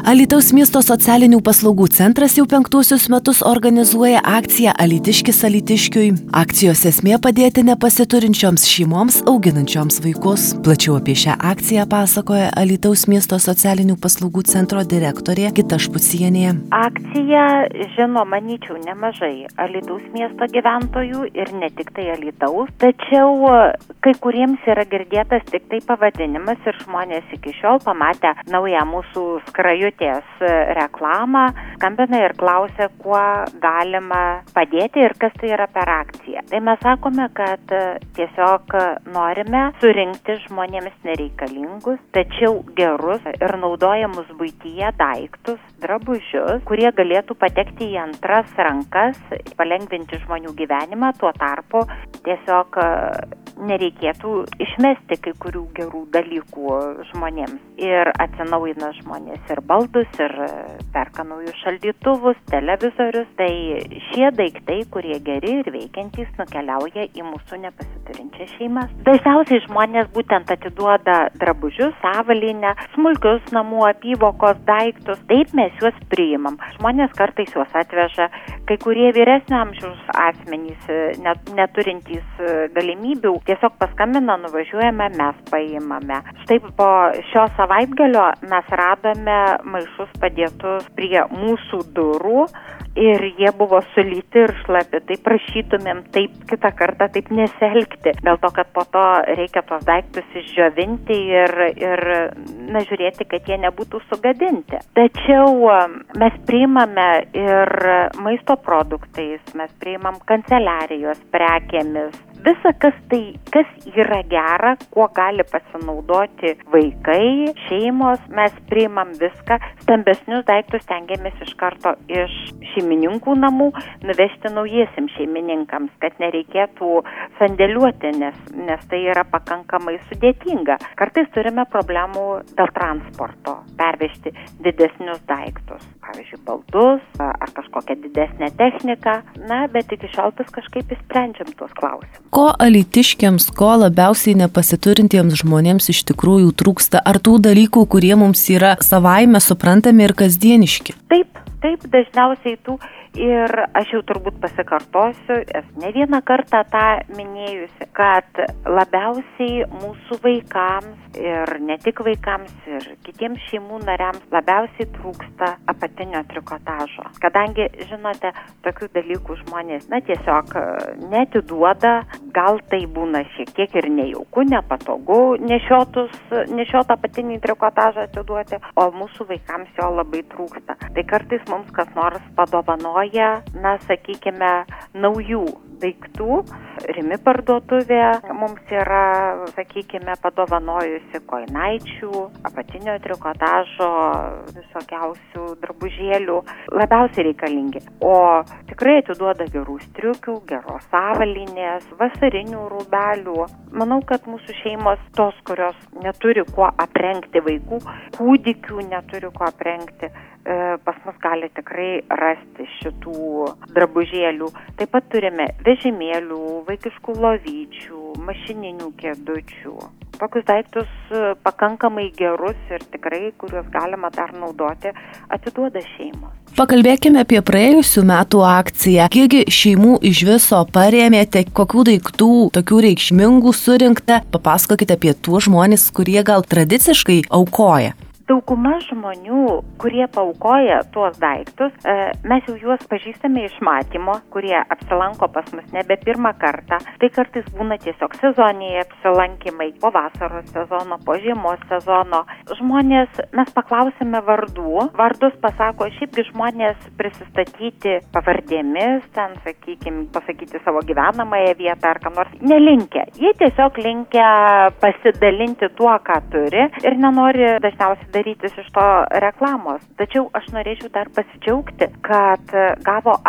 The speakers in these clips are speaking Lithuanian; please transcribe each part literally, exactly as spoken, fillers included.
Alytaus miesto socialinių paslaugų centras jau penktuosius metus organizuoja akciją Alytiškis Alytiškiui. Akcijos esmė padėti nepasiturinčioms šeimoms auginančioms vaikus. Plačiau apie šią akciją pasakoja Alytaus miesto socialinių paslaugų centro direktorė Gita Špucienė. Akcija žino, manyčiau, nemažai Alytaus miesto gyventojų ir ne tik tai Alytaus, tačiau kai kuriems yra girdėtas tik tai pavadinimas ir žmonės iki šiol pamatę naują mūsų skrajutės reklamą, skambina ir klausia, kuo galima padėti ir kas tai yra per akciją. Tai mes sakome, kad tiesiog norime surinkti žmonėms nereikalingus, tačiau gerus ir naudojamus buityje daiktus, drabužius, kurie galėtų patekti į antras rankas, palengvinti žmonių gyvenimą, tuo tarpu tiesiog nereikėtų išmesti kai kurių gerų dalykų žmonėms. Ir atsinaujina žmonės ir baldus, ir perka naujus šaldytuvus, televizorius. Tai šie daiktai, kurie geri ir veikiantys, nukeliauja į mūsų nepasiturinčias šeimas. Dažniausiai žmonės būtent atiduoda drabužius, avalynę, smulkius namų apyvokos daiktus. Taip mes juos priimam. Žmonės kartais juos atveža. Kai kurie vyresnio amžiaus asmenys, net, neturintys galimybių, tiesiog paskambina, nuvažiuojame, mes paimame. Štai po šio savaitgalio mes radome maišus padėtus prie mūsų durų ir jie buvo sulyti ir šlapi. Tai prašytumėm taip kitą kartą taip nesielgti, dėl to, kad po to reikia tos daiktus išdžiovinti ir, ir na, žiūrėti, kad jie nebūtų sugadinti. Tačiau mes priimame ir maisto produktais, mes priimam kanceliarijos prekėmis. Visa, kas tai, kas yra gera, kuo gali pasinaudoti vaikai, šeimos, mes priimam viską. Stambesnius daiktus stengiamės iš karto iš šeimininkų namų nuvežti naujiesiems šeimininkams, kad nereikėtų sandėliuoti, nes, nes tai yra pakankamai sudėtinga. Kartais turime problemų dėl transporto, pervežti didesnius daiktus, pavyzdžiui, baldus ar kažkokią didesnę techniką, na, bet iki šiol vis kažkaip išsprendžiam tuos klausimus. Ko alytiškiams, ko labiausiai nepasiturintiems žmonėms iš tikrųjų trūksta? Ar tų dalykų, kurie mums yra savaime suprantami ir kasdieniški? Taip, taip, dažniausiai tų. Ir aš jau turbūt pasikartosiu, esu ne vieną kartą tą minėjusi, kad labiausiai mūsų vaikams ir ne tik vaikams ir kitiems šeimų nariams labiausiai trūksta apatinio trikotažo. Kadangi, žinote, tokių dalykų žmonės, na, tiesiog neatiduoda, gal tai būna šiek tiek ir nejauku, nepatogu nešiotus, nešiotą apatinį trikotažą atiduoti, o mūsų vaikams jo labai trūksta. Tai kartais mums kas nors padovanoja, na, sakykime, naujų daiktų. Rimi parduotuvė mums yra, sakykime, padovanojusi kojinaičių, apatinio trikotažo, visokiausių drabužėlių, labiausiai reikalingi. O tikrai atiduoda gerų striukių, geros avalynės, vasarinių rūbelių. Manau, kad mūsų šeimos, tos, kurios neturi kuo aprengti vaikų, kūdikių neturi kuo aprengti, pas mus gali tikrai rasti šitų drabužėlių. Taip pat turime vežimėlių, vaikiškų lovyčių, mašininių kėdučių. Tokius daiktus pakankamai gerus ir tikrai, kuriuos galima dar naudoti, atiduoda šeimos. Pakalbėkime apie praėjusių metų akciją. Kiekgi šeimų iš viso parėmėte, kokių daiktų, tokių reikšmingų surinkta? Papasakokite apie tuos žmonės, kurie gal tradiciškai aukoja. Dauguma žmonių, kurie paaukoja tuos daiktus, mes jau juos pažįstame iš matymo, kurie apsilanko pas mus nebe pirmą kartą. Tai kartais būna tiesiog sezoniniai apsilankymai, po vasaros sezono, po žiemos sezono. Žmonės, mes paklausime vardų, vardus pasako, šiaipgi žmonės prisistatyti pavardėmis, ten, sakykime, pasakyti savo gyvenamąją vietą ar ką nors, nelinkę. Jie tiesiog linkę pasidalinti tuo, ką turi ir nenori dažniausiai darytis iš to reklamos. Tačiau aš norėčiau dar pasidžiaugti, kad gavo apie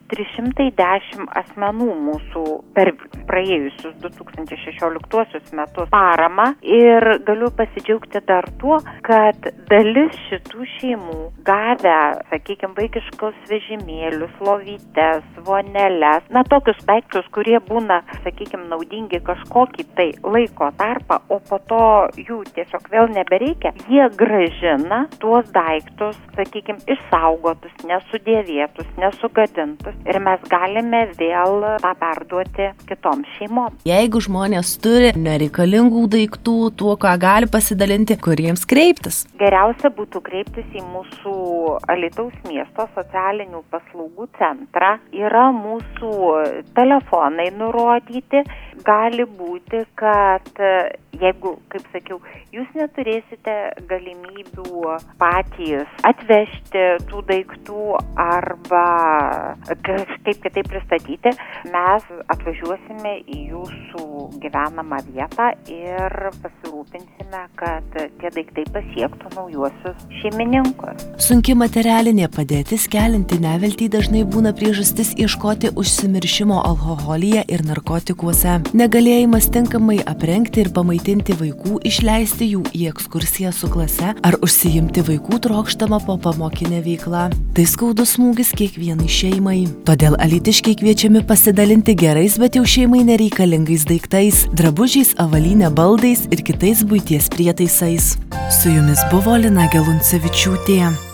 trys šimtai dešimt asmenų mūsų per praėjusius du tūkstančiai šešioliktuosius metus paramą ir galiu pasidžiaugti dar tuo, kad dalis šitų šeimų gavę, sakykime, vaikiškos vežimėlius, lovytes, voneles, na tokius daiktus, kurie būna, sakykime, naudingi kažkokį tai laiko tarpą, o po to jų tiesiog vėl nebereikia, jie grąžina tuos daiktus, sakykime, išsaugotus, nesudėvėtus, nesugadintus ir mes galime vėl tą perduoti kitoms šeimoms. Jeigu žmonės turi nereikalingų daiktų, tuo, ką gali pasidalinti, kuriems kreiptis? Geriausia būtų kreiptis į mūsų Alytaus miesto socialinių paslaugų centrą. Yra mūsų telefonai nurodyti. Gali būti, kad jeigu, kaip sakiau, jūs neturėsite galimybių patys atvežti tų daiktų arba kažkaip kitaip pristatyti, mes atvažiuosime į jūsų gyvenamą vietą ir pasirūpinsime, kad tie daiktai pasiektų naujuosius šeimininkus. Sunki materialinė padėtis kelianti neviltį dažnai būna priežastis ieškoti užsimiršimo alkoholyje ir narkotikuose. Negalėjimas tinkamai aprengti ir pamaitinti vaikų, išleisti jų į ekskursiją su klase ar užsiimti vaikų trokštamą popamokinę veiklą. Tai skaudus smūgis kiekvienai šeimai. Todėl alytiškiai kviečiami pasidalinti gerais, bet jau šeimai nereikalingais daiktais, drabužiais, avalyne, baldais ir kitais buities prietaisais. Su jumis buvo Lina Geluncevičiūtė.